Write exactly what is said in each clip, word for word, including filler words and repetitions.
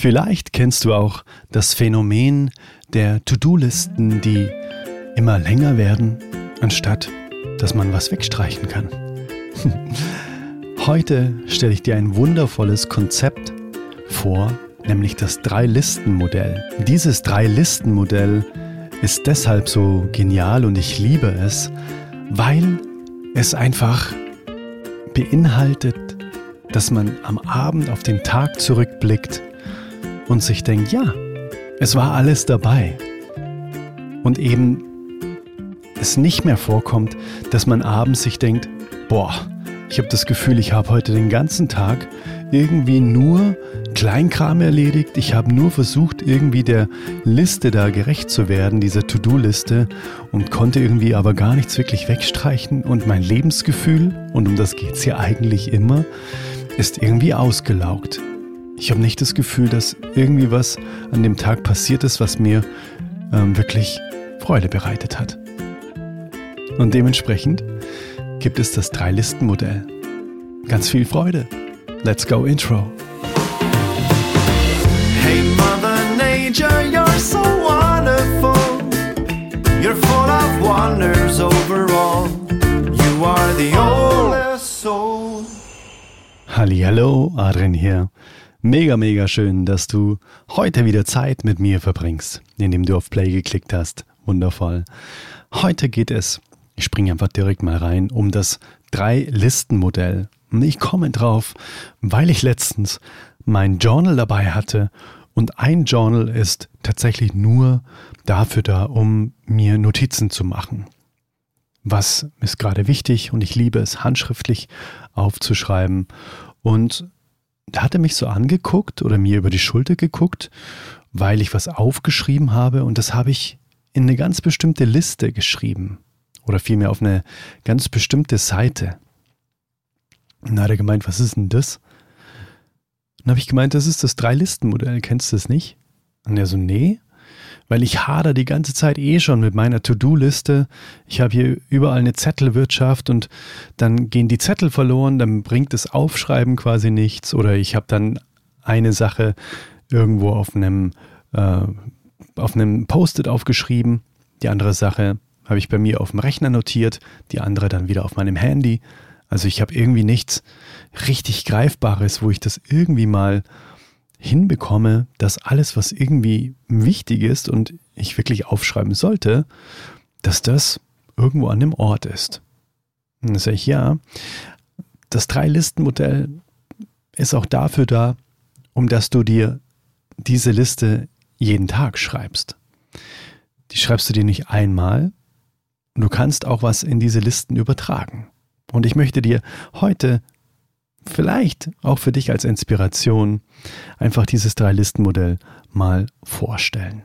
Vielleicht kennst du auch das Phänomen der To-Do-Listen, die immer länger werden, anstatt dass man was wegstreichen kann. Heute stelle ich dir ein wundervolles Konzept vor, nämlich das Drei-Listen-Modell. Dieses Drei-Listen-Modell ist deshalb so genial und ich liebe es, weil es einfach beinhaltet, dass man am Abend auf den Tag zurückblickt und sich denkt, ja, es war alles dabei. Und eben es nicht mehr vorkommt, dass man abends sich denkt, boah, ich habe das Gefühl, ich habe heute den ganzen Tag irgendwie nur Kleinkram erledigt. Ich habe nur versucht, irgendwie der Liste da gerecht zu werden, dieser To-Do-Liste, und konnte irgendwie aber gar nichts wirklich wegstreichen. Und mein Lebensgefühl, und um das geht es ja eigentlich immer, ist irgendwie ausgelaugt. Ich habe nicht das Gefühl, dass irgendwie was an dem Tag passiert ist, was mir ähm, wirklich Freude bereitet hat. Und dementsprechend gibt es das Drei-Listen-Modell. Ganz viel Freude. Let's go Intro. Hey Mother Nature, you're so wonderful. You're full of wonders overall. You are the oldest soul. Hallihallo, Adrian hier. Mega, mega schön, dass du heute wieder Zeit mit mir verbringst, indem du auf Play geklickt hast. Wundervoll. Heute geht es, ich springe einfach direkt mal rein, um das Drei-Listen-Modell. Und ich komme drauf, weil ich letztens mein Journal dabei hatte und ein Journal ist tatsächlich nur dafür da, um mir Notizen zu machen. Was ist gerade wichtig und ich liebe es, handschriftlich aufzuschreiben. Und da hat er mich so angeguckt oder mir über die Schulter geguckt, weil ich was aufgeschrieben habe und das habe ich in eine ganz bestimmte Liste geschrieben oder vielmehr auf eine ganz bestimmte Seite. Und dann hat er gemeint, was ist denn das? Dann habe ich gemeint, das ist das Drei-Listen-Modell, kennst du das nicht? Und er so, nee, weil ich hader die ganze Zeit eh schon mit meiner To-Do-Liste. Ich habe hier überall eine Zettelwirtschaft und dann gehen die Zettel verloren, dann bringt das Aufschreiben quasi nichts. Oder ich habe dann eine Sache irgendwo auf einem, äh, auf einem Post-it aufgeschrieben. Die andere Sache habe ich bei mir auf dem Rechner notiert, die andere dann wieder auf meinem Handy. Also ich habe irgendwie nichts richtig Greifbares, wo ich das irgendwie mal hinbekomme, dass alles, was irgendwie wichtig ist und ich wirklich aufschreiben sollte, dass das irgendwo an dem Ort ist. Und dann sage ich, ja, das Drei-Listen-Modell ist auch dafür da, um dass du dir diese Liste jeden Tag schreibst. Die schreibst du dir nicht einmal und du kannst auch was in diese Listen übertragen. Und ich möchte dir heute vielleicht auch für dich als Inspiration einfach dieses Drei-Listen-Modell mal vorstellen.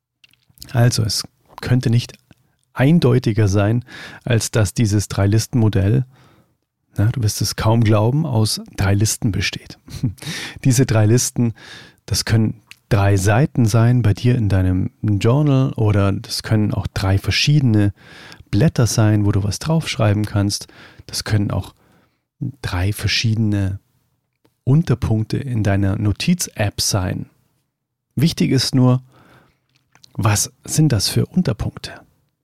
Also es könnte nicht eindeutiger sein, als dass dieses Drei-Listen-Modell, na, du wirst es kaum glauben, aus drei Listen besteht. Diese drei Listen, das können drei Seiten sein bei dir in deinem Journal oder das können auch drei verschiedene Blätter sein, wo du was draufschreiben kannst. Das können auch drei verschiedene Unterpunkte in deiner Notiz-App sein. Wichtig ist nur, was sind das für Unterpunkte?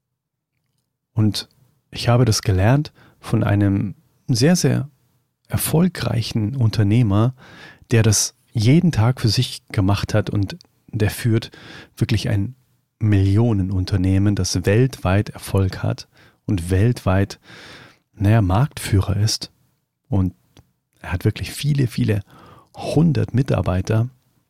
Und ich habe das gelernt von einem sehr, sehr erfolgreichen Unternehmer, der das jeden Tag für sich gemacht hat und der führt wirklich ein Millionenunternehmen, das weltweit Erfolg hat und weltweit, naja, Marktführer ist. Und er hat wirklich viele, viele hundert Mitarbeiter.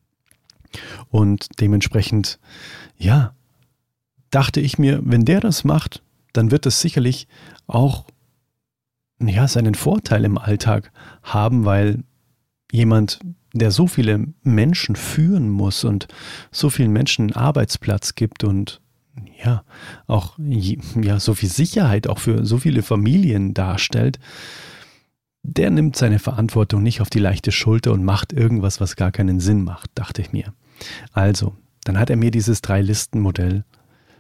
Und dementsprechend, ja, dachte ich mir, wenn der das macht, dann wird es sicherlich auch, ja, seinen Vorteil im Alltag haben, weil jemand, der so viele Menschen führen muss und so vielen Menschen einen Arbeitsplatz gibt und ja, auch ja, so viel Sicherheit auch für so viele Familien darstellt, der nimmt seine Verantwortung nicht auf die leichte Schulter und macht irgendwas, was gar keinen Sinn macht, dachte ich mir. Also, dann hat er mir dieses Drei-Listen-Modell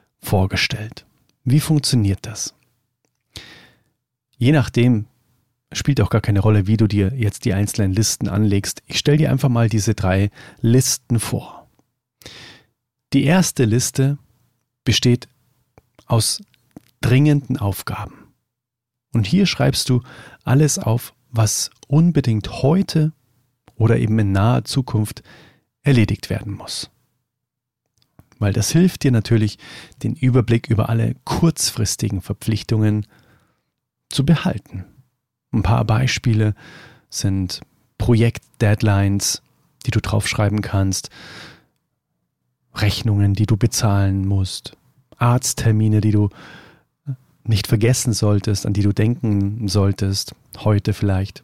vorgestellt. Wie funktioniert das? Je nachdem spielt auch gar keine Rolle, wie du dir jetzt die einzelnen Listen anlegst. Ich stelle dir einfach mal diese drei Listen vor. Die erste Liste besteht aus dringenden Aufgaben. Und hier schreibst du alles auf, was unbedingt heute oder eben in naher Zukunft erledigt werden muss. Weil das hilft dir natürlich, den Überblick über alle kurzfristigen Verpflichtungen zu behalten. Ein paar Beispiele sind Projekt-Deadlines, die du draufschreiben kannst, Rechnungen, die du bezahlen musst, Arzttermine, die du nicht vergessen solltest, an die du denken solltest, heute vielleicht.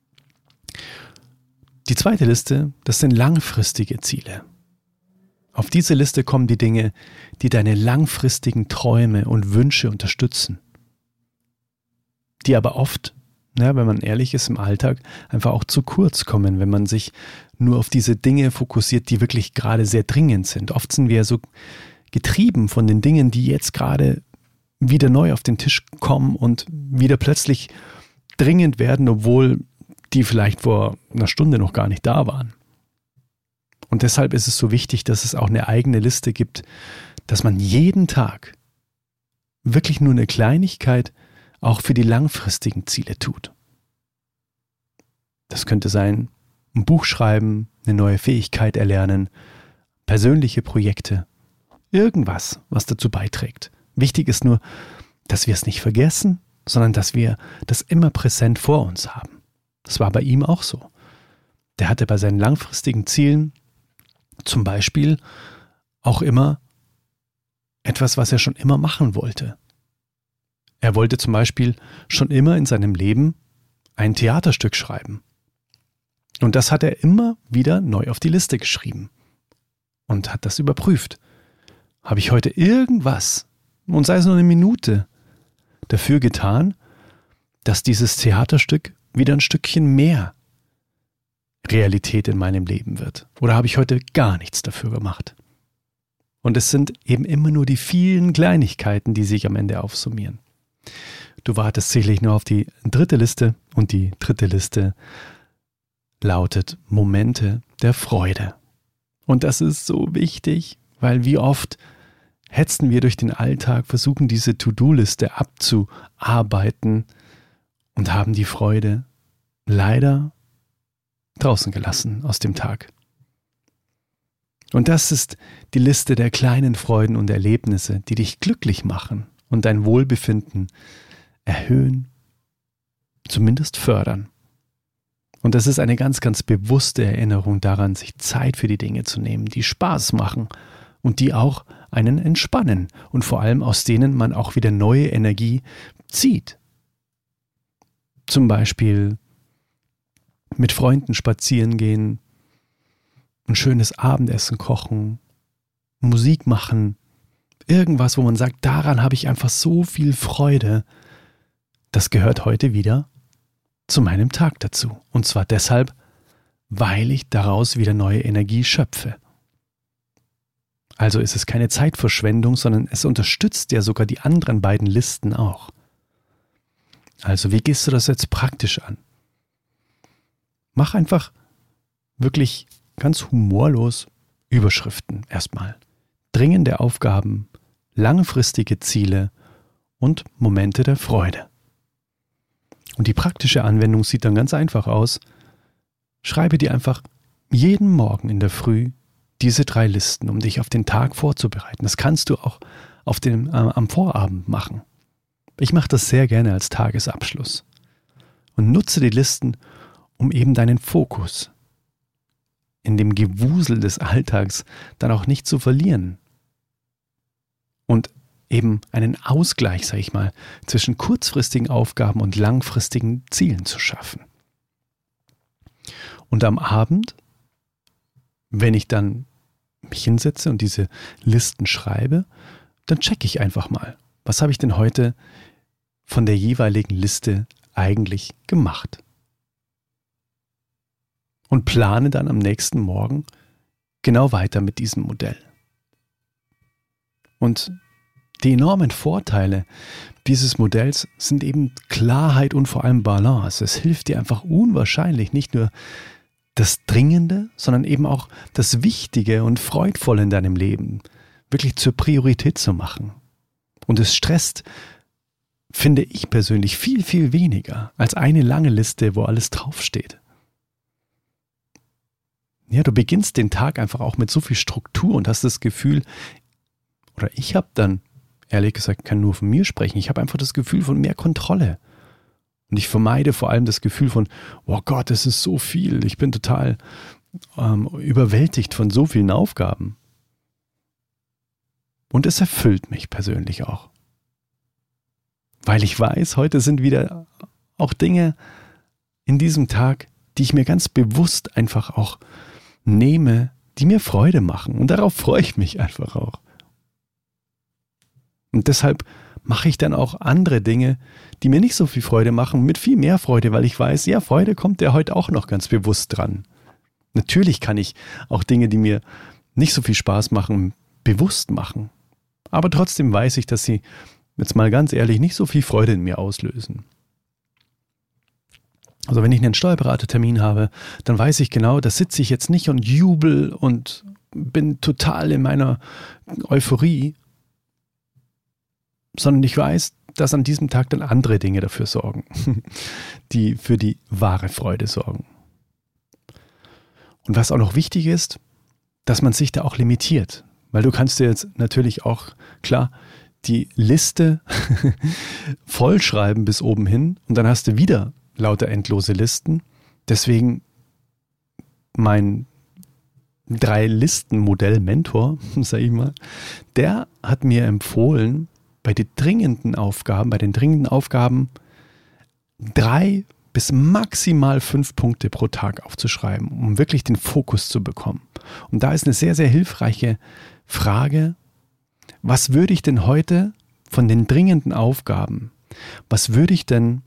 Die zweite Liste, das sind langfristige Ziele. Auf diese Liste kommen die Dinge, die deine langfristigen Träume und Wünsche unterstützen. Die aber oft, ja, wenn man ehrlich ist, im Alltag einfach auch zu kurz kommen, wenn man sich nur auf diese Dinge fokussiert, die wirklich gerade sehr dringend sind. Oft sind wir ja so getrieben von den Dingen, die jetzt gerade wieder neu auf den Tisch kommen und wieder plötzlich dringend werden, obwohl die vielleicht vor einer Stunde noch gar nicht da waren. Und deshalb ist es so wichtig, dass es auch eine eigene Liste gibt, dass man jeden Tag wirklich nur eine Kleinigkeit auch für die langfristigen Ziele tut. Das könnte sein, ein Buch schreiben, eine neue Fähigkeit erlernen, persönliche Projekte, irgendwas, was dazu beiträgt. Wichtig ist nur, dass wir es nicht vergessen, sondern dass wir das immer präsent vor uns haben. Das war bei ihm auch so. Der hatte bei seinen langfristigen Zielen zum Beispiel auch immer etwas, was er schon immer machen wollte. Er wollte zum Beispiel schon immer in seinem Leben ein Theaterstück schreiben. Und das hat er immer wieder neu auf die Liste geschrieben und hat das überprüft. Habe ich heute irgendwas, und sei es nur eine Minute, dafür getan, dass dieses Theaterstück wieder ein Stückchen mehr Realität in meinem Leben wird? Oder habe ich heute gar nichts dafür gemacht? Und es sind eben immer nur die vielen Kleinigkeiten, die sich am Ende aufsummieren. Du wartest sicherlich nur auf die dritte Liste und die dritte Liste lautet Momente der Freude. Und das ist so wichtig, weil wie oft hetzen wir durch den Alltag, versuchen diese To-Do-Liste abzuarbeiten und haben die Freude leider draußen gelassen aus dem Tag. Und das ist die Liste der kleinen Freuden und Erlebnisse, die dich glücklich machen und dein Wohlbefinden erhöhen, zumindest fördern. Und das ist eine ganz, ganz bewusste Erinnerung daran, sich Zeit für die Dinge zu nehmen, die Spaß machen und die auch einen entspannen und vor allem aus denen man auch wieder neue Energie zieht. Zum Beispiel mit Freunden spazieren gehen, ein schönes Abendessen kochen, Musik machen, irgendwas, wo man sagt, daran habe ich einfach so viel Freude. Das gehört heute wieder zu meinem Tag dazu. Und zwar deshalb, weil ich daraus wieder neue Energie schöpfe. Also ist es keine Zeitverschwendung, sondern es unterstützt ja sogar die anderen beiden Listen auch. Also wie gehst du das jetzt praktisch an? Mach einfach wirklich ganz humorlos Überschriften erstmal. Dringende Aufgaben, langfristige Ziele und Momente der Freude. Und die praktische Anwendung sieht dann ganz einfach aus. Schreibe dir einfach jeden Morgen in der Früh diese drei Listen, um dich auf den Tag vorzubereiten. Das kannst du auch auf dem, äh, am Vorabend machen. Ich mache das sehr gerne als Tagesabschluss. Und nutze die Listen, um eben deinen Fokus in dem Gewusel des Alltags dann auch nicht zu verlieren. Und eben einen Ausgleich, sag ich mal, zwischen kurzfristigen Aufgaben und langfristigen Zielen zu schaffen. Und am Abend, wenn ich dann mich hinsetze und diese Listen schreibe, dann checke ich einfach mal, was habe ich denn heute von der jeweiligen Liste eigentlich gemacht? Und plane dann am nächsten Morgen genau weiter mit diesem Modell. Und Die enormen Vorteile dieses Modells sind eben Klarheit und vor allem Balance. Es hilft dir einfach unwahrscheinlich, nicht nur das Dringende, sondern eben auch das Wichtige und Freudvolle in deinem Leben wirklich zur Priorität zu machen. Und es stresst, finde ich persönlich, viel, viel weniger als eine lange Liste, wo alles draufsteht. Ja, du beginnst den Tag einfach auch mit so viel Struktur und hast das Gefühl, oder ich habe dann, ehrlich gesagt, kann nur von mir sprechen, ich habe einfach das Gefühl von mehr Kontrolle. Und ich vermeide vor allem das Gefühl von, oh Gott, es ist so viel, ich bin total ähm, überwältigt von so vielen Aufgaben. Und es erfüllt mich persönlich auch. Weil ich weiß, heute sind wieder auch Dinge in diesem Tag, die ich mir ganz bewusst einfach auch nehme, die mir Freude machen. Und darauf freue ich mich einfach auch. Und deshalb mache ich dann auch andere Dinge, die mir nicht so viel Freude machen, mit viel mehr Freude, weil ich weiß, ja, Freude kommt ja heute auch noch ganz bewusst dran. Natürlich kann ich auch Dinge, die mir nicht so viel Spaß machen, bewusst machen. Aber trotzdem weiß ich, dass sie, jetzt mal ganz ehrlich, nicht so viel Freude in mir auslösen. Also wenn ich einen Steuerberatertermin habe, dann weiß ich genau, da sitze ich jetzt nicht und jubel und bin total in meiner Euphorie, sondern ich weiß, dass an diesem Tag dann andere Dinge dafür sorgen, die für die wahre Freude sorgen. Und was auch noch wichtig ist, dass man sich da auch limitiert. Weil du kannst dir jetzt natürlich auch, klar, die Liste vollschreiben bis oben hin und dann hast du wieder lauter endlose Listen. Deswegen mein Drei-Listen-Modell-Mentor, sag ich mal, der hat mir empfohlen, bei den dringenden Aufgaben, bei den dringenden Aufgaben drei bis maximal fünf Punkte pro Tag aufzuschreiben, um wirklich den Fokus zu bekommen. Und da ist eine sehr, sehr hilfreiche Frage, was würde ich denn heute von den dringenden Aufgaben, was würde ich denn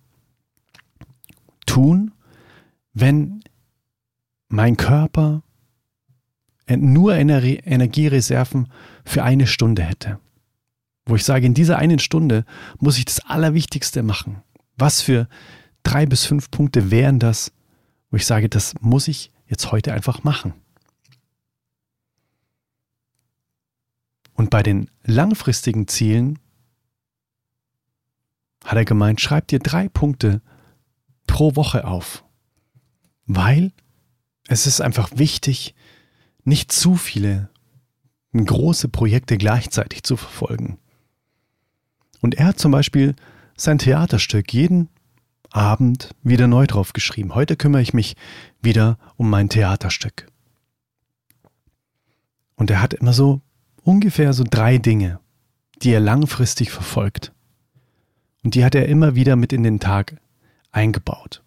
tun, wenn mein Körper nur Ener- Energiereserven für eine Stunde hätte? Wo ich sage, in dieser einen Stunde muss ich das Allerwichtigste machen. Was für drei bis fünf Punkte wären das, wo ich sage, das muss ich jetzt heute einfach machen. Und bei den langfristigen Zielen hat er gemeint, schreib dir drei Punkte pro Woche auf. Weil es ist einfach wichtig, nicht zu viele große Projekte gleichzeitig zu verfolgen. Und er hat zum Beispiel sein Theaterstück jeden Abend wieder neu drauf geschrieben. Heute kümmere ich mich wieder um mein Theaterstück. Und er hat immer so ungefähr so drei Dinge, die er langfristig verfolgt. Und die hat er immer wieder mit in den Tag eingebaut.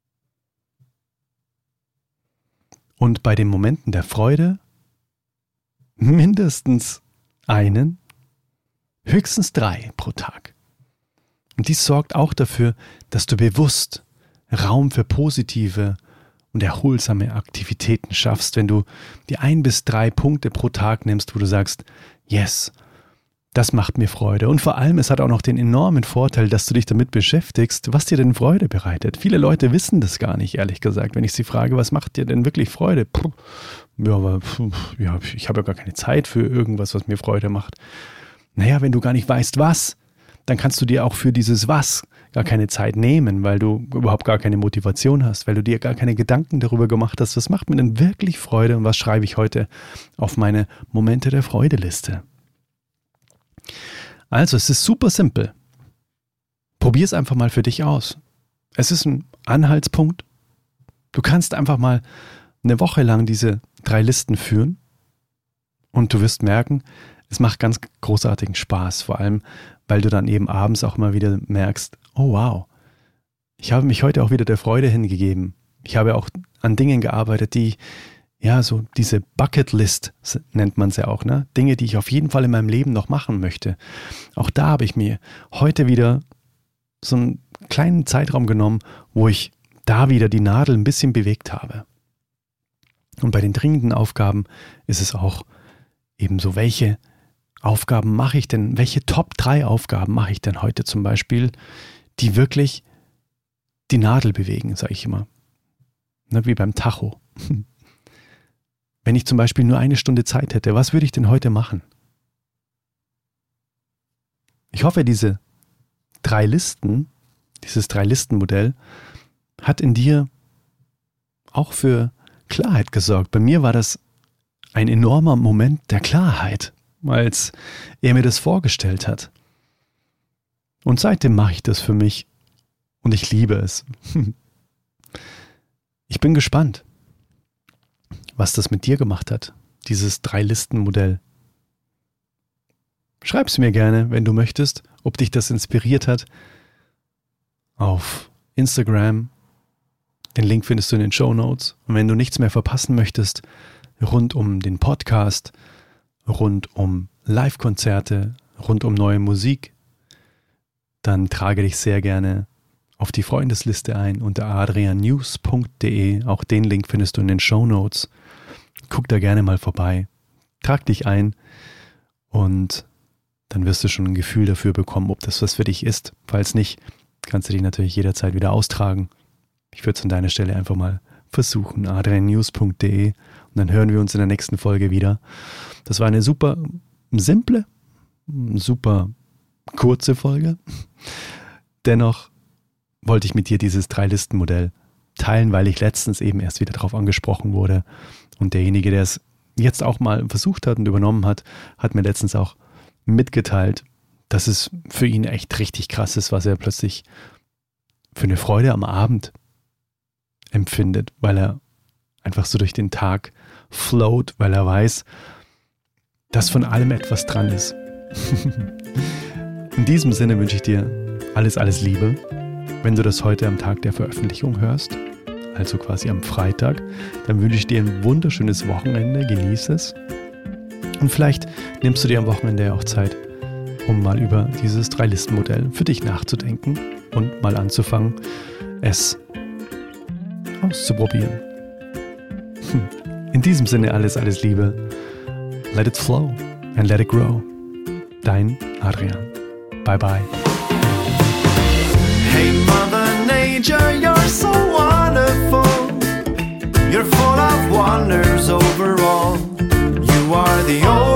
Und bei den Momenten der Freude mindestens einen, höchstens drei pro Tag. Und dies sorgt auch dafür, dass du bewusst Raum für positive und erholsame Aktivitäten schaffst, wenn du die ein bis drei Punkte pro Tag nimmst, wo du sagst, yes, das macht mir Freude. Und vor allem, es hat auch noch den enormen Vorteil, dass du dich damit beschäftigst, was dir denn Freude bereitet. Viele Leute wissen das gar nicht, ehrlich gesagt. Wenn ich sie frage, was macht dir denn wirklich Freude? Puh, ja, aber puh, ja, ich habe ja gar keine Zeit für irgendwas, was mir Freude macht. Naja, wenn du gar nicht weißt, was, dann kannst du dir auch für dieses Was gar keine Zeit nehmen, weil du überhaupt gar keine Motivation hast, weil du dir gar keine Gedanken darüber gemacht hast, was macht mir denn wirklich Freude und was schreibe ich heute auf meine Momente der Freude-Liste. Also, es ist super simpel. Probier es einfach mal für dich aus. Es ist ein Anhaltspunkt. Du kannst einfach mal eine Woche lang diese drei Listen führen und du wirst merken, es macht ganz großartigen Spaß, vor allem, weil du dann eben abends auch mal wieder merkst, oh wow, ich habe mich heute auch wieder der Freude hingegeben. Ich habe auch an Dingen gearbeitet, die, ja, so diese Bucketlist nennt man es ja auch, ne? Dinge, die ich auf jeden Fall in meinem Leben noch machen möchte. Auch da habe ich mir heute wieder so einen kleinen Zeitraum genommen, wo ich da wieder die Nadel ein bisschen bewegt habe. Und bei den dringenden Aufgaben ist es auch eben so, welche Aufgaben mache ich denn, welche Top drei Aufgaben mache ich denn heute zum Beispiel, die wirklich die Nadel bewegen, sage ich immer. Ne, wie beim Tacho. Wenn ich zum Beispiel nur eine Stunde Zeit hätte, was würde ich denn heute machen? Ich hoffe, diese drei Listen, dieses Drei-Listen-Modell hat in dir auch für Klarheit gesorgt. Bei mir war das ein enormer Moment der Klarheit, als er mir das vorgestellt hat. Und seitdem mache ich das für mich und ich liebe es. Ich bin gespannt, was das mit dir gemacht hat, dieses Drei-Listen-Modell. Schreib's mir gerne, wenn du möchtest, ob dich das inspiriert hat, auf Instagram. Den Link findest du in den Shownotes. Und wenn du nichts mehr verpassen möchtest, rund um den Podcast, rund um Live-Konzerte, rund um neue Musik, dann trage dich sehr gerne auf die Freundesliste ein unter adrian news punkt de. Auch den Link findest du in den Shownotes. Guck da gerne mal vorbei. Trag dich ein und dann wirst du schon ein Gefühl dafür bekommen, ob das was für dich ist. Falls nicht, kannst du dich natürlich jederzeit wieder austragen. Ich würde es an deiner Stelle einfach mal versuchen. adrian news punkt de. Und dann hören wir uns in der nächsten Folge wieder. Das war eine super simple, super kurze Folge. Dennoch wollte ich mit dir dieses Drei-Listen-Modell teilen, weil ich letztens eben erst wieder darauf angesprochen wurde. Und derjenige, der es jetzt auch mal versucht hat und übernommen hat, hat mir letztens auch mitgeteilt, dass es für ihn echt richtig krass ist, was er plötzlich für eine Freude am Abend empfindet, weil er einfach so durch den Tag float, weil er weiß, dass von allem etwas dran ist. In diesem Sinne wünsche ich dir alles, alles Liebe. Wenn du das heute am Tag der Veröffentlichung hörst, also quasi am Freitag, dann wünsche ich dir ein wunderschönes Wochenende, genieße es. Und vielleicht nimmst du dir am Wochenende ja auch Zeit, um mal über dieses Drei-Listen-Modell für dich nachzudenken und mal anzufangen, es auszuprobieren. In diesem Sinne alles, alles Liebe. Let it flow and let it grow. Dein Adrian. Bye bye. Hey Mother Nature, you're so wonderful. You're full of wonders overall. You are the only